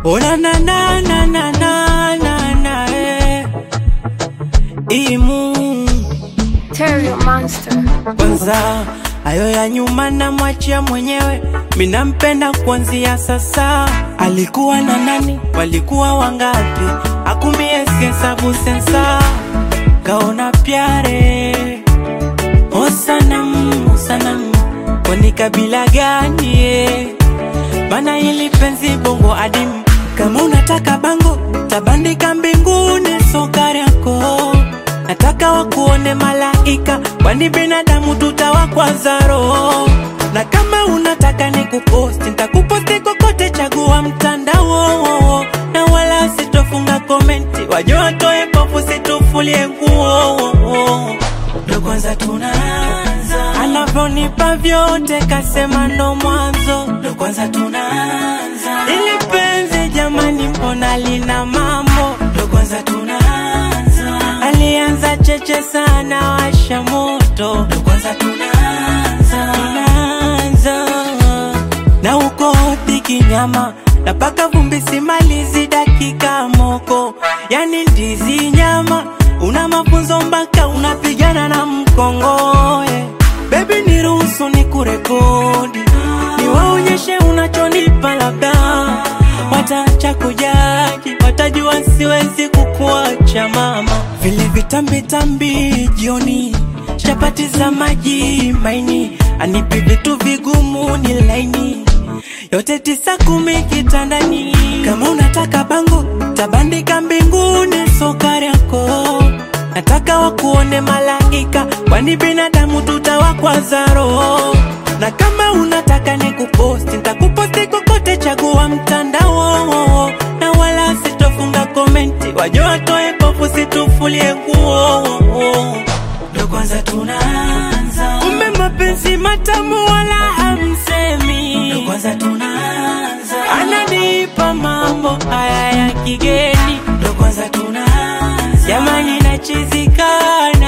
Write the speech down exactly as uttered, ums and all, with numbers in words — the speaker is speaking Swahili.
Oh na na na na na na na na eh. Imu Terrio Monster. kwanza ayo ya nyuma na mwachia mwenyewe. Minampenda kuanzia sasa. Alikuwa na nani? Walikuwa wangapi? Akumie hesabu sensa. Kaona pyare O sanam, o sanam Kwani kabila gani eh? Bana hili penzi bongo adim. Kama unataka bango tabandika mbinguni sokari yako. Nataka wakuone malaika, kwani binadamu tutawakwaza roho. Na kama unataka nikuposti, nitakuposti kokote, chagua mtandao. Na wala sitofunga komenti, wajua toe pofu situfulie nguo. Ndo kwanza tunaanza, anavyonipa vyote kasema ndo mwanzo. Ndo kwanza tunaanza, ili penzi jamani mbona lina mambo. Ndo kwanza tunaanza, alianza cheche sana washa moto. Ndo kwanza tunaanza, tunaanza. Na uko tiki nyama, napaka vumbi simalizi dakika moko. Yani ndizi nyama, una mafunzo mpaka unapigana na mkongo eh. Baby niruhusu nikurekodi, niwaonyeshe unachonipa labda. Wataacha kujaji, watajua siwezi kukuacha mama. Vile vitambi tambi jioni, chapati za maji maini. Anipi vitu vigumu ni laini, yote tisa kumi kitandani. Kama unataka bango tabandika mbinguni sokari yako. Nataka wakuone malaika, kwani binadamu tutawakwaza roho. Na kama unataka nikuposti, nitakuposti kokote, chagua mtandao. Na wala sitofunga komenti, wajua toe pofu situfulie nguo. Ndo kwanza tunaanza, kumbe mapenzi matamu wala hamsemi. Ndo kwanza tunaanza, ananipa mambo haya ya kigeni. Ndo kwanza tunaanza, jamani nachizikana.